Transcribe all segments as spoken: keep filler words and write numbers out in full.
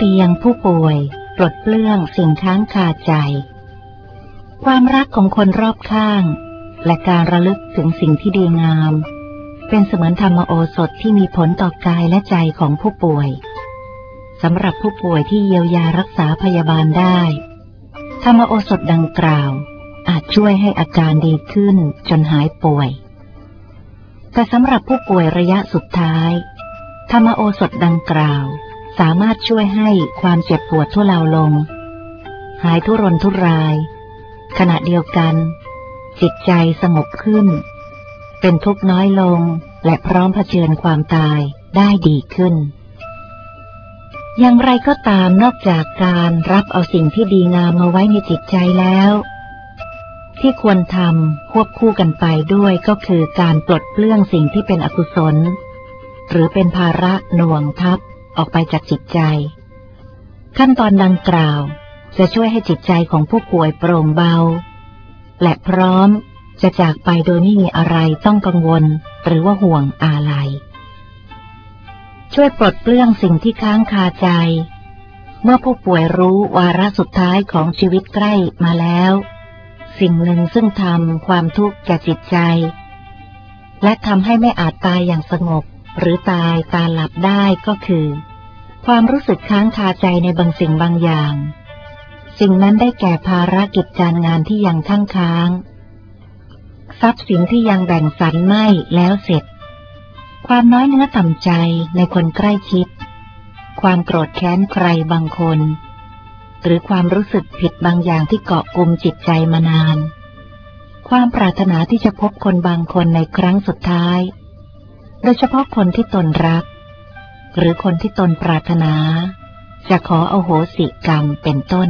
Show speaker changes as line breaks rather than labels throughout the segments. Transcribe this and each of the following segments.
เตียงผู้ป่วยปลดเปลื้องสิ่งค้างคาใจความรักของคนรอบข้างและการระลึกถึงสิ่งที่ดีงามเป็นเสมือนธรรมโอสถที่มีผลต่อกายและใจของผู้ป่วยสำหรับผู้ป่วยที่เยียวยารักษาพยาบาลได้ธรรมโอสถดังกล่าวอาจช่วยให้อาการดีขึ้นจนหายป่วยแต่สำหรับผู้ป่วยระยะสุดท้ายธรรมโอสถดังกล่าวสามารถช่วยให้ความเจ็บปวดทุเลาลงหายทุรนทุรายขณะเดียวกันจิตใจสงบขึ้นเป็นทุกข์น้อยลงและพร้อมเผชิญความตายได้ดีขึ้นอย่างไรก็ตามนอกจากการรับเอาสิ่งที่ดีงามมาไว้ในจิตใจแล้วที่ควรทำควบคู่กันไปด้วยก็คือการปลดเปลื้องสิ่งที่เป็นอกุศลหรือเป็นภาระหน่วงทับออกไปจากจิตใจขั้นตอนดังกล่าวจะช่วยให้จิตใจของผู้ป่วยโปร่งเบาและพร้อมจะจากไปโดยไม่มีอะไรต้องกังวลหรือว่าห่วงอาลัยช่วยปลดเปลื้องสิ่งที่ค้างคาใจเมื่อผู้ป่วยรู้วาระสุดท้ายของชีวิตใกล้มาแล้วสิ่งหนึ่งซึ่งทำความทุกข์แก่จิตใจและทำให้ไม่อาจตายอย่างสงบหรือตายตาหลับได้ก็คือความรู้สึกค้างคาใจในบางสิ่งบางอย่างสิ่งนั้นได้แก่ภารกิจการงานที่ยังค้างค้างทรัพย์สินที่ยังแบ่งสรรไม่แล้วเสร็จความน้อยเนื้อต่ำใจในคนใกล้ชิดความโกรธแค้นใครบางคนหรือความรู้สึกผิดบางอย่างที่เกาะกุมจิตใจมานานความปรารถนาที่จะพบคนบางคนในครั้งสุดท้ายโดยเฉพาะคนที่ตนรักหรือคนที่ตนปรารถนาจะขออโหสิกรรมเป็นต้น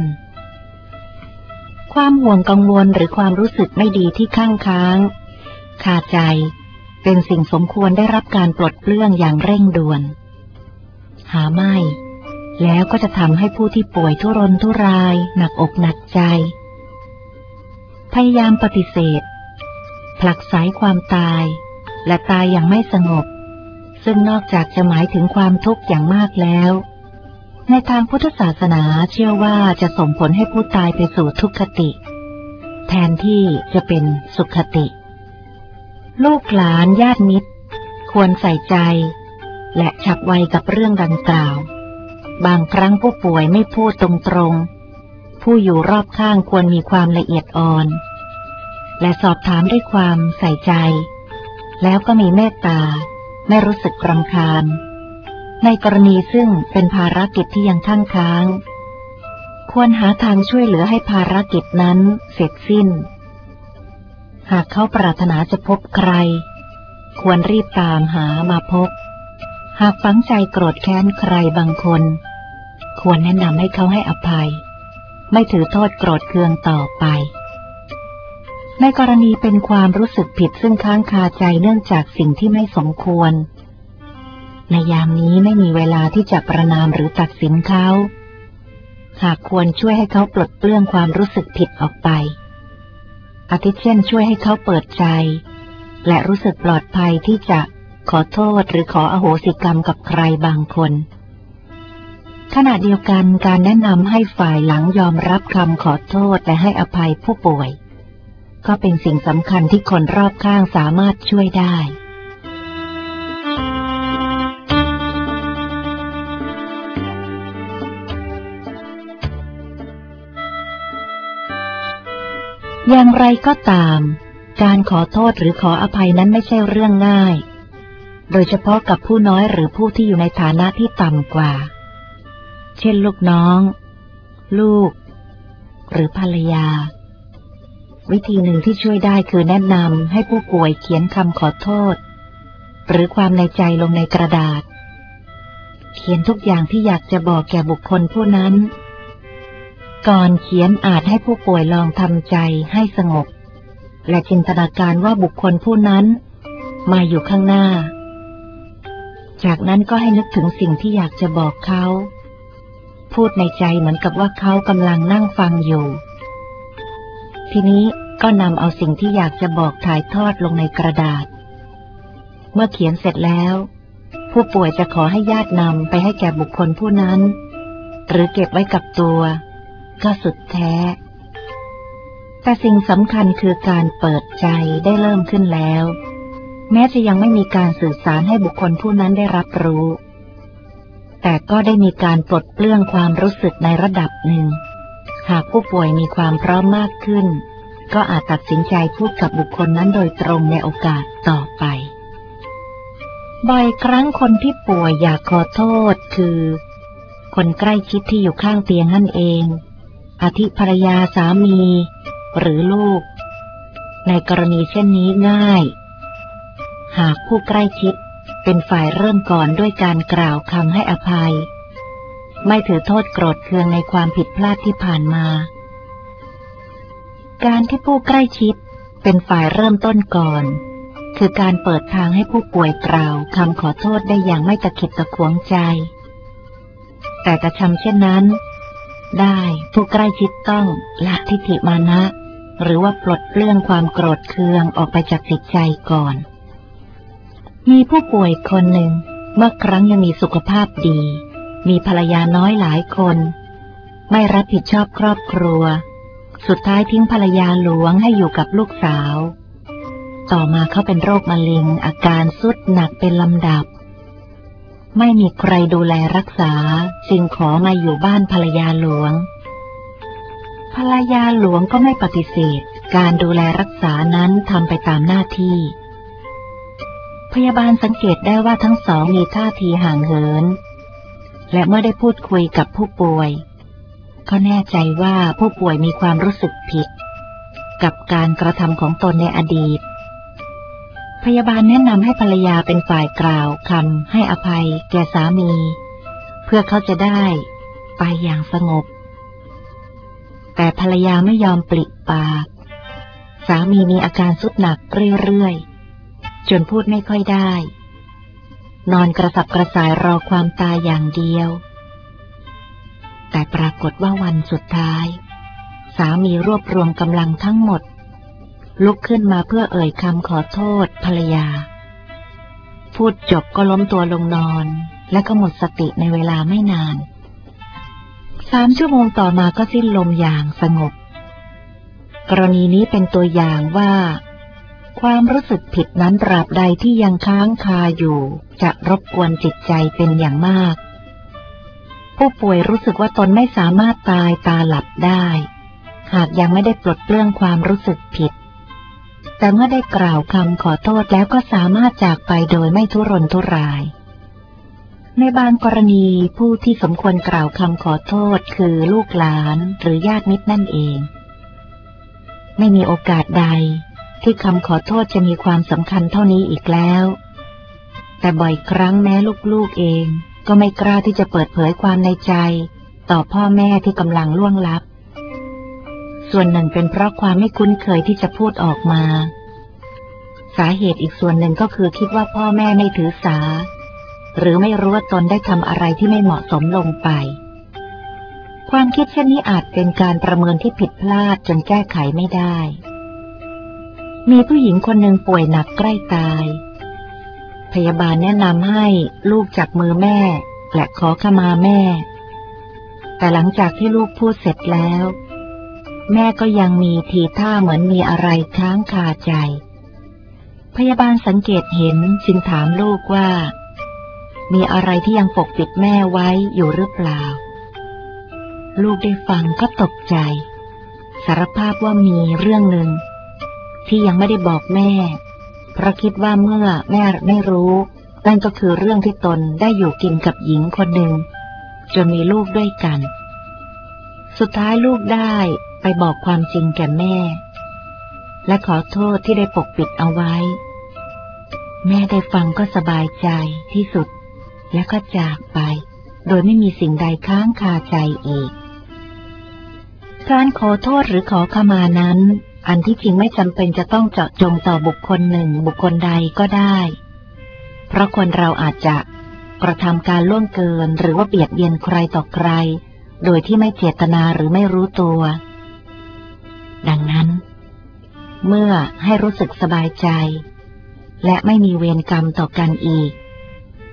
ความห่วงกังวลหรือความรู้สึกไม่ดีที่ข้างค้างคาใจเป็นสิ่งสมควรได้รับการปลดเปลื้องอย่างเร่งด่วนหาไม่แล้วก็จะทำให้ผู้ที่ป่วยทุรนทุรายหนักอกหนักใจพยายามปฏิเสธผลักไสความตายและตายอย่างไม่สงบซึ่งนอกจากจะหมายถึงความทุกข์อย่างมากแล้วในทางพุทธศาสนาเชื่อว่าจะส่งผลให้ผู้ตายไปสู่ทุกขติแทนที่จะเป็นสุขติลูกหลานญาติมิตรควรใส่ใจและฉับไวกับเรื่องดังกล่าวบางครั้งผู้ป่วยไม่พูดตรงๆผู้อยู่รอบข้างควรมีความละเอียดอ่อนและสอบถามด้วยความใส่ใจแล้วก็มีเมตตาไม่รู้สึกรำคาญในกรณีซึ่งเป็นภารกิจที่ยังค้างค้างควรหาทางช่วยเหลือให้ภารกิจนั้นเสร็จสิ้นหากเขาปรารถนาจะพบใครควรรีบตามหามาพบหากฝังใจโกรธแค้นใครบางคนควรแนะนำให้เขาให้อภัยไม่ถือโทษโกรธเคืองต่อไปในกรณีเป็นความรู้สึกผิดซึ่งค้างคาใจเนื่องจากสิ่งที่ไม่สมควรในยามนี้ไม่มีเวลาที่จะประณามหรือตัดสินเขาหากควรช่วยให้เขาปลดเปลื้องความรู้สึกผิดออกไปอาทิเช่นช่วยให้เขาเปิดใจและรู้สึกปลอดภัยที่จะขอโทษหรือขออโหสิกรรมกับใครบางคนขณะเดียวกันการแนะนำให้ฝ่ายหลังยอมรับคำขอโทษและให้อภัยผู้ป่วยก็เป็นสิ่งสำคัญที่คนรอบข้างสามารถช่วยได้อย่างไรก็ตามการขอโทษหรือขออภัยนั้นไม่ใช่เรื่องง่ายโดยเฉพาะกับผู้น้อยหรือผู้ที่อยู่ในฐานะที่ต่ำกว่าเช่นลูกน้องลูกหรือภรรยาวิธีหนึ่งที่ช่วยได้คือแนะนำให้ผู้ป่วยเขียนคำขอโทษหรือความในใจลงในกระดาษเขียนทุกอย่างที่อยากจะบอกแก่บุคคลผู้นั้นก่อนเขียนอาจให้ผู้ป่วยลองทำใจให้สงบและจินตนาการว่าบุคคลผู้นั้นมาอยู่ข้างหน้าจากนั้นก็ให้นึกถึงสิ่งที่อยากจะบอกเขาพูดในใจเหมือนกับว่าเขากำลังนั่งฟังอยู่ทีนี้ก็นำเอาสิ่งที่อยากจะบอกถ่ายทอดลงในกระดาษเมื่อเขียนเสร็จแล้วผู้ป่วยจะขอให้ญาตินำไปให้แก่บุคคลผู้นั้นหรือเก็บไว้กับตัวก็สุดแท้แต่สิ่งสำคัญคือการเปิดใจได้เริ่มขึ้นแล้วแม้จะยังไม่มีการสื่อสารให้บุคคลผู้นั้นได้รับรู้แต่ก็ได้มีการปลดเปลื้องความรู้สึกในระดับหนึ่งหากผู้ป่วยมีความพร้อมมากขึ้นก็อาจตัดสินใจพูดกับบุคคลนั้นโดยตรงในโอกาสต่อไปบ่อยครั้งคนที่ป่วยอยากขอโทษคือคนใกล้ชิดที่อยู่ข้างเตียงนั่นเองอาทิภรรยาสามีหรือลูกในกรณีเช่นนี้ง่ายหากผู้ใกล้ชิดเป็นฝ่ายเริ่มก่อนด้วยการกล่าวคำให้อภัยไม่ถือโทษโกรธเคืองในความผิดพลาดที่ผ่านมาการที่ผู้ใกล้ชิดเป็นฝ่ายเริ่มต้นก่อนคือการเปิดทางให้ผู้ป่วยกล่าวคำขอโทษได้อย่างไม่ตะขิดตะขวงใจแต่จะทำเช่นนั้นได้ผู้ใกล้ชิดต้องละทิฏฐิมานะหรือว่าปลดเปลื้องความโกรธเคืองออกไปจากจิตใจก่อนมีผู้ป่วยคนหนึ่งเมื่อครั้งยังมีสุขภาพดีมีภรรยาน้อยหลายคนไม่รับผิดชอบครอบครัวสุดท้ายทิ้งภรรยาหลวงให้อยู่กับลูกสาวต่อมาเขาเป็นโรคมะเร็งอาการทรุดหนักเป็นลำดับไม่มีใครดูแลรักษาจึงขอมาอยู่บ้านภรรยาหลวงภรรยาหลวงก็ไม่ปฏิเสธการดูแลรักษานั้นทำไปตามหน้าที่พยาบาลสังเกตได้ว่าทั้งสองมีท่าทีห่างเหินและเมื่อได้พูดคุยกับผู้ป่วยก็แน่ใจว่าผู้ป่วยมีความรู้สึกผิดกับการกระทำของตนในอดีตพยาบาลแนะนำให้ภรรยาเป็นฝ่ายกล่าวคำให้อภัยแก่สามีเพื่อเขาจะได้ไปอย่างสงบแต่ภรรยาไม่ยอมปริปากสามีมีอาการทรุดหนักเรื่อยๆจนพูดไม่ค่อยได้นอนกระสับกระส่ายรอความตายอย่างเดียวแต่ปรากฏว่าวันสุดท้ายสามีรวบรวมกำลังทั้งหมดลุกขึ้นมาเพื่อเอ่ยคำขอโทษภรรยาพูดจบก็ล้มตัวลงนอนและก็หมดสติในเวลาไม่นานสามชั่วโมงต่อมาก็สิ้นลมอย่างสงบกรณีนี้เป็นตัวอย่างว่าความรู้สึกผิดนั้นตราบใดที่ยังค้างคาอยู่จะรบกวนจิตใจเป็นอย่างมากผู้ป่วยรู้สึกว่าตนไม่สามารถตายตาหลับได้หากยังไม่ได้ปลดเปลื้องความรู้สึกผิดแต่เมื่อได้กล่าวคำขอโทษแล้วก็สามารถจากไปโดยไม่ทุรนทุรายในบางกรณีผู้ที่สมควรกล่าวคำขอโทษคือลูกหลานหรือญาติมิตรนั่นเองไม่มีโอกาสใดที่คำขอโทษจะมีความสำคัญเท่านี้อีกแล้วแต่บ่อยครั้งแม้ลูกๆเองก็ไม่กล้าที่จะเปิดเผยความในใจต่อพ่อแม่ที่กำลังล่วงลับส่วนหนึ่งเป็นเพราะความไม่คุ้นเคยที่จะพูดออกมาสาเหตุอีกส่วนหนึ่งก็คือคิดว่าพ่อแม่ไม่ถือสาหรือไม่รู้ว่าตนได้ทำอะไรที่ไม่เหมาะสมลงไปความคิดเช่นนี้อาจเป็นการประเมินที่ผิดพลาดจนแก้ไขไม่ได้มีผู้หญิงคนหนึ่งป่วยหนักใกล้ตายพยาบาลแนะนำให้ลูกจับมือแม่และขอขมาแม่แต่หลังจากที่ลูกพูดเสร็จแล้วแม่ก็ยังมีทีท่าเหมือนมีอะไรค้างคาใจพยาบาลสังเกตเห็นจึงถามลูกว่ามีอะไรที่ยังปกปิดแม่ไว้อยู่หรือเปล่าลูกได้ฟังก็ตกใจสารภาพว่ามีเรื่องหนึ่งที่ยังไม่ได้บอกแม่เพราะคิดว่าเมื่อแม่ไม่รู้นั่นก็คือเรื่องที่ตนได้อยู่กินกับหญิงคนหนึ่งจนมีลูกด้วยกันสุดท้ายลูกได้ไปบอกความจริงแก่แม่และขอโทษที่ได้ปกปิดเอาไว้แม่ได้ฟังก็สบายใจที่สุดและก็จากไปโดยไม่มีสิ่งใดค้างคาใจอีกการขอโทษหรือขอขมานั้นอันที่จริงไม่จำเป็นจะต้องเจาะจงต่อบุคคลหนึ่งบุคคลใดก็ได้เพราะคนเราอาจจะกระทำการล่วงเกินหรือว่าเบียดเบียนใครต่อใครโดยที่ไม่เจตนาหรือไม่รู้ตัวดังนั้นเมื่อให้รู้สึกสบายใจและไม่มีเวรกรรมต่อกันอีก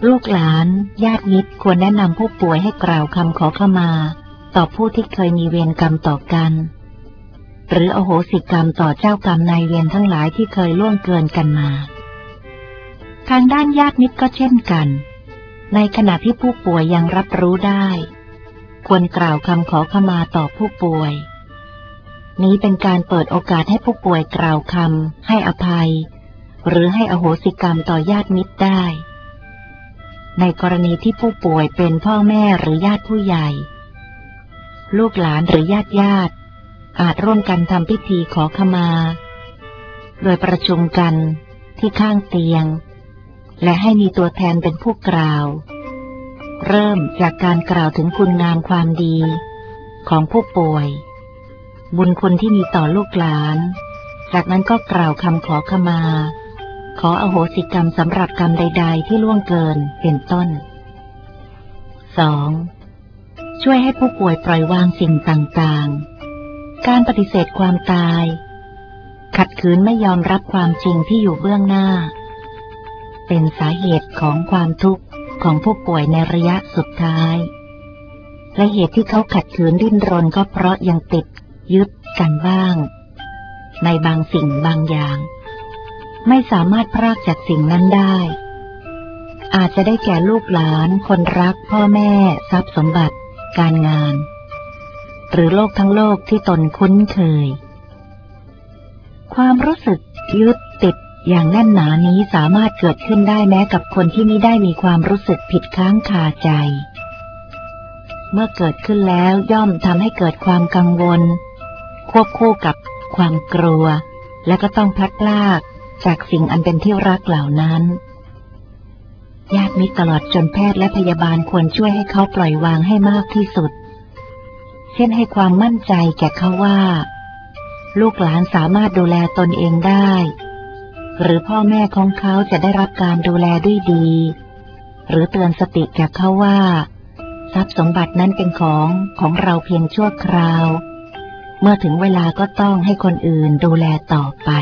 ลูกหลานญาติมิตรควรแนะนำผู้ป่วยให้กล่าวคำขอขมาต่อผู้ที่เคยมีเวรกรรมต่อกันหรืออโหสิกรรมต่อเจ้ากรรมนายเวรทั้งหลายที่เคยล่วงเกินกันมาทางด้านญาติมิตรก็เช่นกันในขณะที่ผู้ป่วยยังรับรู้ได้ควรกล่าวคำขอขมาต่อผู้ป่วยนี้เป็นการเปิดโอกาสให้ผู้ป่วยกล่าวคำให้อภัยหรือให้อโหสิกรรมต่อญาติมิตรได้ในกรณีที่ผู้ป่วยเป็นพ่อแม่หรือญาติผู้ใหญ่ลูกหลานหรือญาติญาติอาจร่วมกันทำพิธีขอขมาโดยประชุมกันที่ข้างเตียงและให้มีตัวแทนเป็นผู้กล่าวเริ่มจากการกล่าวถึงคุณงามความดีของผู้ป่วยบุญคุณที่มีต่อลูกหลานจากนั้นก็กล่าวคำขอขมาขออโหสิกรรมสำหรับกรรมใดๆที่ล่วงเกินเป็นต้น สอง ช่วยให้ผู้ป่วยปล่อยวางสิ่งต่างๆการปฏิเสธความตายขัดขืนไม่ยอมรับความจริงที่อยู่เบื้องหน้าเป็นสาเหตุของความทุกข์ของผู้ป่วยในระยะสุดท้ายและเหตุที่เขาขัดขืนดิ้นรนก็เพราะยังติดยึดกันบ้างในบางสิ่งบางอย่างไม่สามารถพรากจากสิ่งนั้นได้อาจจะได้แก่ลูกหลานคนรักพ่อแม่ทรัพย์สมบัติการงานหรือโลกทั้งโลกที่ตนคุ้นเคยความรู้สึกยึดติดอย่างแน่นหนานี้สามารถเกิดขึ้นได้แม้กับคนที่ไม่ได้มีความรู้สึกผิดค้างคาใจเมื่อเกิดขึ้นแล้วย่อมทำให้เกิดความกังวลควบคู่กับความกลัวและก็ต้องพลัดพรากจากสิ่งอันเป็นที่รักเหล่านั้นญาติมิตรตลอดจนแพทย์และพยาบาลควรช่วยให้เขาปล่อยวางให้มากที่สุดเช่นให้ความมั่นใจแก่เขาว่าลูกหลานสามารถดูแลตนเองได้หรือพ่อแม่ของเขาจะได้รับการดูแลด้วยดีหรือเตือนสติแก่เขาว่าทรัพย์สมบัตินั้นเป็นของของเราเพียงชั่วคราวเมื่อถึงเวลาก็ต้องให้คนอื่นดูแลต่อไป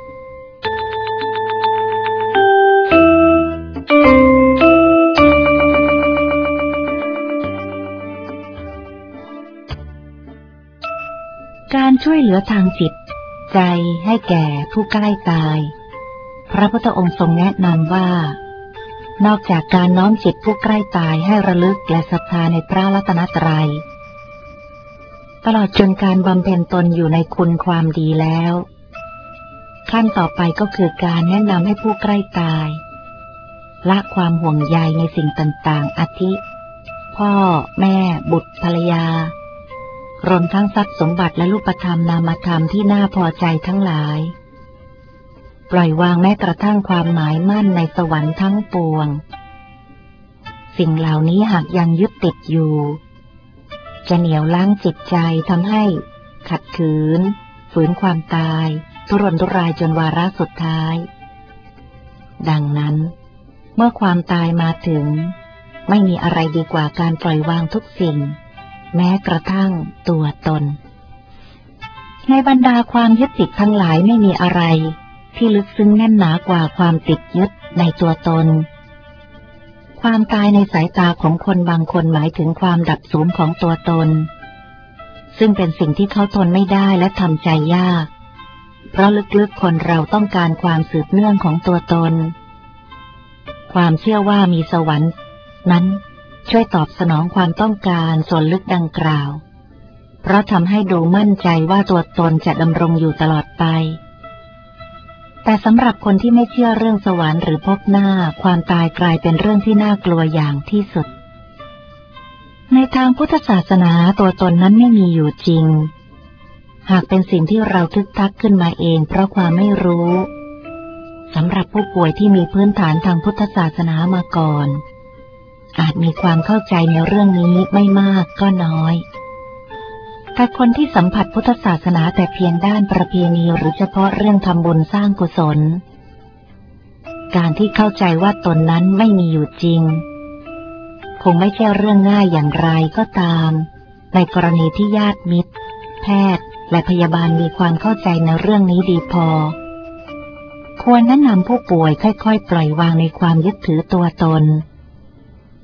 การช่วยเหลือทางจิตใจให้แก่ผู้ใกล้ตายพระพุทธองค์ทรงแนะนำว่านอกจากการน้อมจิตผู้ใกล้ตายให้ระลึกและศรัทธาในพระรัตนตรัยตลอดจนการบำเพ็ญตนอยู่ในคุณความดีแล้วขั้นต่อไปก็คือการแนะนำให้ผู้ใกล้ตายละความห่วงใยในสิ่งต่างๆอาทิพ่อแม่บุตรภรรยารวมทั้งทรัพย์สมบัติและรูปธรรมนามธรรมที่น่าพอใจทั้งหลายปล่อยวางแม้กระทั่งความหมายมั่นในสวรรค์ทั้งปวงสิ่งเหล่านี้หากยังยึดติดอยู่จะเหนี่ยวล้างจิตใจทำให้ขัดขืนฝืนความตายทุรนทุรายจนวาระสุดท้ายดังนั้นเมื่อความตายมาถึงไม่มีอะไรดีกว่าการปล่อยวางทุกสิ่งแม้กระทั่งตัวตนในบรรดาความยึดติดทั้งหลายไม่มีอะไรที่ลึกซึ้งแน่นหนากว่าความติดยึดในตัวตนความตายในสายตาของคนบางคนหมายถึงความดับสูญของตัวตนซึ่งเป็นสิ่งที่เขาทนไม่ได้และทำใจยากเพราะลึกๆคนเราต้องการความสืบเนื่องของตัวตนความเชื่อว่ามีสวรรค์นั้นช่วยตอบสนองความต้องการส่วนลึกดังกล่าวเพราะทำให้ดูมั่นใจว่าตัวตนจะดำรงอยู่ตลอดไปแต่สำหรับคนที่ไม่เชื่อเรื่องสวรรค์หรือพบหน้าความตายกลายเป็นเรื่องที่น่ากลัวอย่างที่สุดในทางพุทธศาสนาตัวตนนั้นไม่มีอยู่จริงหากเป็นสิ่งที่เราทึกทักขึ้นมาเองเพราะความไม่รู้สำหรับผู้ป่วยที่มีพื้นฐานทางพุทธศาสนามาก่อนอาจมีความเข้าใจในเรื่องนี้ไม่มากก็น้อยแต่คนที่สัมผัสพุทธศาสนาแต่เพียงด้านประเพณีหรือเฉพาะเรื่องทำบุญสร้างกุศลการที่เข้าใจว่าตนนั้นไม่มีอยู่จริงคงไม่ใช่เรื่องง่ายอย่างไรก็ตามในกรณีที่ญาติมิตรแพทย์และพยาบาลมีความเข้าใจในเรื่องนี้ดีพอควรแนะนำผู้ป่วยค่อยๆปล่อยวางในความยึดถือตัวตน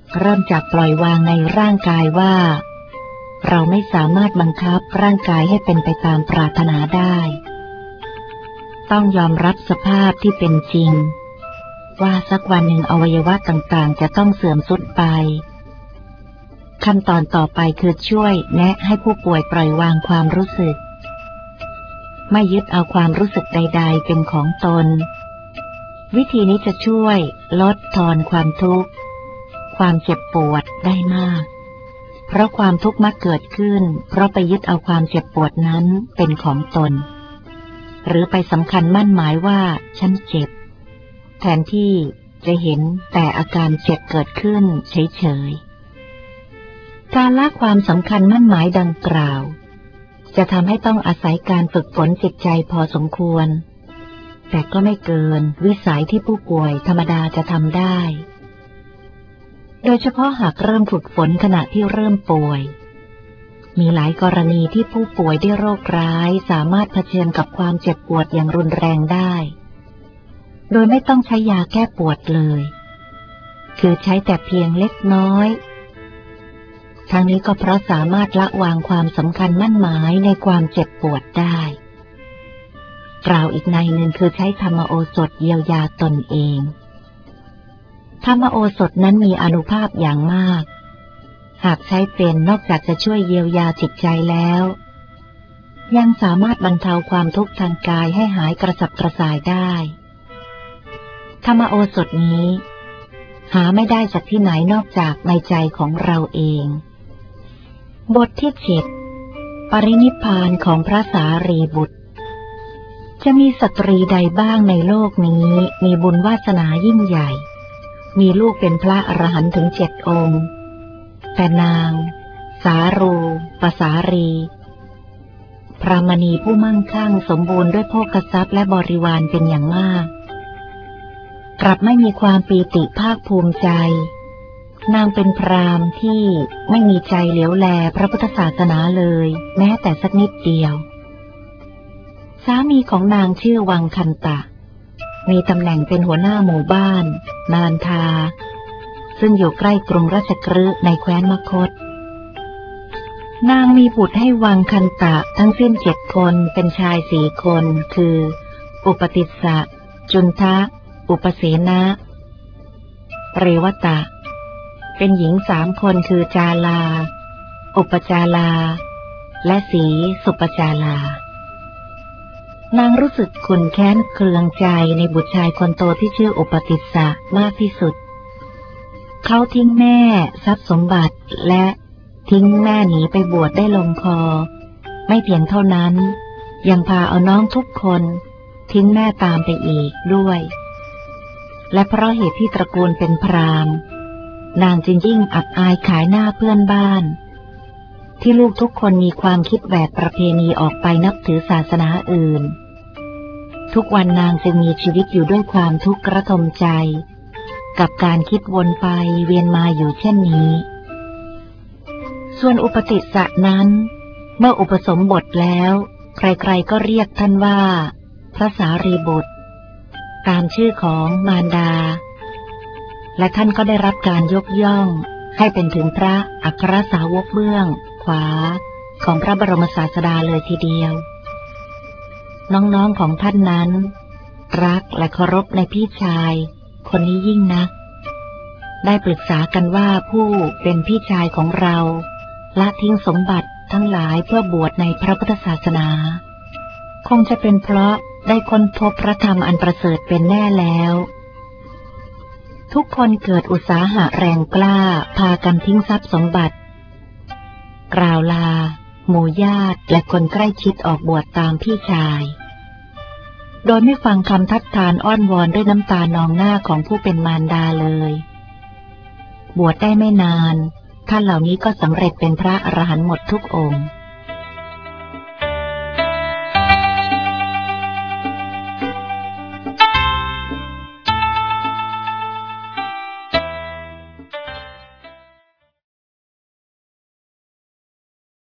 เริ่มจากปล่อยวางในร่างกายว่าเราไม่สามารถบังคับร่างกายให้เป็นไปตามปรารถนาได้ต้องยอมรับสภาพที่เป็นจริงว่าสักวันหนึ่งอวัยวะต่างๆจะต้องเสื่อมทรุดไปขั้นตอนต่อไปคือช่วยแนะให้ผู้ป่วยปล่อยวางความรู้สึกไม่ยึดเอาความรู้สึกใดๆเป็นของตนวิธีนี้จะช่วยลดทอนความทุกข์ความเจ็บปวดได้มากเพราะความทุกข์มักเกิดขึ้นเพราะไปยึดเอาความเจ็บปวดนั้นเป็นของตนหรือไปสำคัญมั่นหมายว่าฉันเจ็บแทนที่จะเห็นแต่อาการเจ็บเกิดขึ้นเฉยๆการละความสำคัญมั่นหมายดังกล่าวจะทำให้ต้องอาศัยการฝึกฝนจิตใจพอสมควรแต่ก็ไม่เกินวิสัยที่ผู้ป่วยธรรมดาจะทำได้โดยเฉพาะหากเริ่มฝึกฝนขณะที่เริ่มป่วยมีหลายกรณีที่ผู้ป่วยด้วยโรคร้ายสามารถเผชิญกับความเจ็บปวดอย่างรุนแรงได้โดยไม่ต้องใช้ยาแก้ปวดเลยคือใช้แต่เพียงเล็กน้อยทั้งนี้ก็เพราะสามารถละวางความสำคัญมั่นหมายในความเจ็บปวดได้กล่าวอีกในหนึ่งคือใช้ธรรมโอสถเยียวยาตนเองธรรมโอสถนั้นมีอานุภาพอย่างมากหากใช้เป็นนอกจากจะช่วยเยียวยาจิตใจแล้วยังสามารถบรรเทาความทุกข์ทางกายให้หายกระสับกระส่ายได้ธรรมโอสถนี้หาไม่ได้จากที่ไหนนอกจากในใจของเราเองบทที่เจ็ดปรินิพพานของพระสารีบุตรจะมีสตรีใดบ้างในโลกนี้มีบุญวาสนายิ่งใหญ่มีลูกเป็นพระอรหันต์ถึงเจ็ดองค์แต่นางสารูปสารีพระมณีผู้มั่งคั่งสมบูรณ์ด้วยโภคทรัพย์และบริวารเป็นอย่างมากกลับไม่มีความปีติภาคภูมิใจนางเป็นพราหมณ์ที่ไม่มีใจเหลียวแลพระพุทธศาสนาเลยแม้แต่สักนิดเดียวสามีของนางชื่อวังคันตะมีตำแหน่งเป็นหัวหน้าหมู่บ้านนานทาซึ่งอยู่ใกล้กรุงราชคฤห์ในแคว้นมคธนางมีบุตรให้วังคันตะทั้งสิ้นเจ็ดคนเป็นชายสี่คนคืออุปติสสะจุนทะอุปเสนะเรวตะเป็นหญิงสามคนคือจาลาอุปจาลาและสีสุปจาลานางรู้สึกขุ่นแค้นเคืองใจในบุตรชายคนโตที่ชื่ออุปติสสะมากที่สุดเขาทิ้งแม่ทรัพย์สมบัติและทิ้งแม่หนีไปบวชได้ลงคอไม่เพียงเท่านั้นยังพาเอาน้องทุกคนทิ้งแม่ตามไปอีกด้วยและเพราะเหตุที่ตระกูลเป็นพราหมณ์นางจึงยิ่งอับอายขายหน้าเพื่อนบ้านที่ลูกทุกคนมีความคิดแบบประเพณีออกไปนับถือศาสนาอื่นทุกวันนางจึงมีชีวิตอยู่ด้วยความทุกข์ระทมใจกับการคิดวนไปเวียนมาอยู่เช่นนี้ส่วนอุปติสสะนั้นเมื่ออุปสมบทแล้วใครๆก็เรียกท่านว่าพระสารีบุตรตามชื่อของมารดาและท่านก็ได้รับการยกย่องให้เป็นถึงพระอัครสาวกเบื้องขวาของพระบรมศาสดาเลยทีเดียวน้องๆของท่านนั้นรักและเคารพในพี่ชายคนนี้ยิ่งนักได้ปรึกษากันว่าผู้เป็นพี่ชายของเราละทิ้งสมบัติทั้งหลายเพื่อบวชในพระพุทธศาสนาคงจะเป็นเพราะได้ค้นพบพระธรรมอันประเสริฐเป็นแน่แล้วทุกคนเกิดอุตสาหะแรงกล้าพากันทิ้งทรัพย์สมบัติกล่าวลาหมู่ญาติและคนใกล้ชิดออกบวชตามพี่ชายโดยไม่ฟังคำทัดทานอ้อนวอนด้วยน้ำตานองหน้าของผู้เป็นมารดาเลยบวชได้ไม่นานท่านเหล่านี้ก็สำเร็จเป็นพระอรหันต์หมดทุกองค์